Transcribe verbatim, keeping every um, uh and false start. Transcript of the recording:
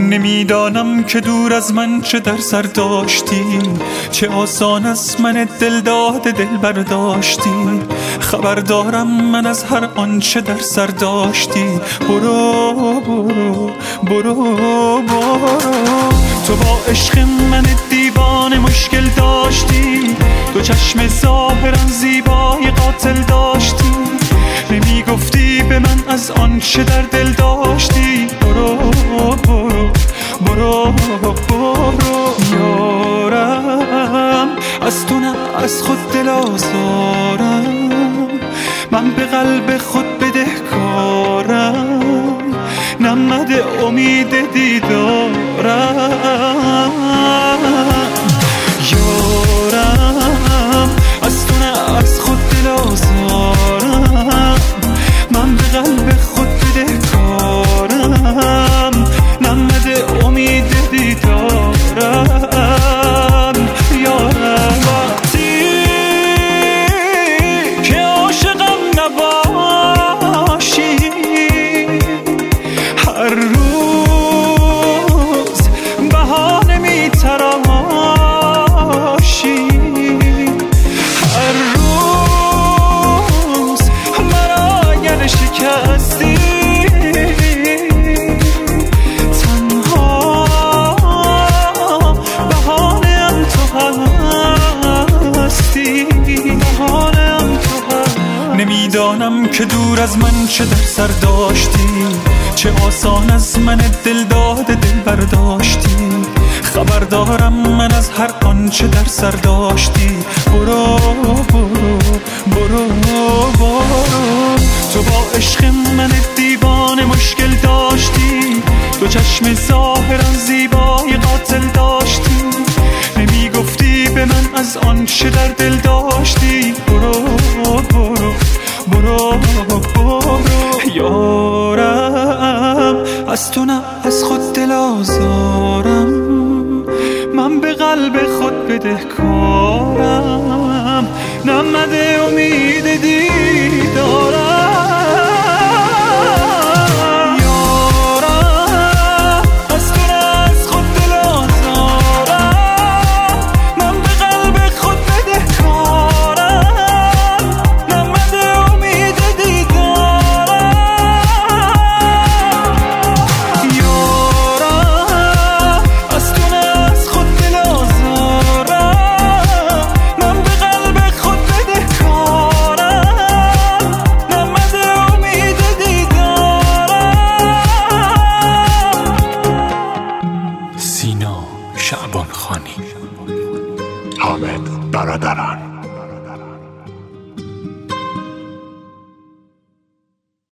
نمیدانم که دور از من چه در سر داشتی، چه آسان از من دل داده دل برداشتی. خبر دارم من از هر آنچه در سر داشتی. برو برو برو برو، تو با عشق من دیوانه مشکل داشتی. تو چشم ظاهرا زیبای قاتل داشتی، نمیگفتی به من از آنچه در دل داشتی. برو برو برو برو یارم، از تو نه از خود دل آزارم. من به قلب خود بدهکارم، نمده امید دیدارم. یارم از تو نه از خود دل آزارم. من به قلب خود بدهکارم، نمده امید دیدارم. یارم وقتی که عاشقم نباشی، هر روز بهانه میتراشی. هر روز مرا اگر شکستی، نمیدانم که دور از من چه در سر داشتی، چه آسان از من دل داده دل برداشتی. خبر دارم من از هر آنچه در سر داشتی. برو برو برو برو، تو با عشق من دیوانه مشکل داشتی. تو چشم ظاهرا زیبای قاتل داشتی، نمیگفتی به من از آنچه در دل داشتی. برو برو برو برو یارم، از تو نه از خود دل آزارم. من به قلب خود بدهکارم، نمده امید دیدارم. شعبان خانی. حامد برادران.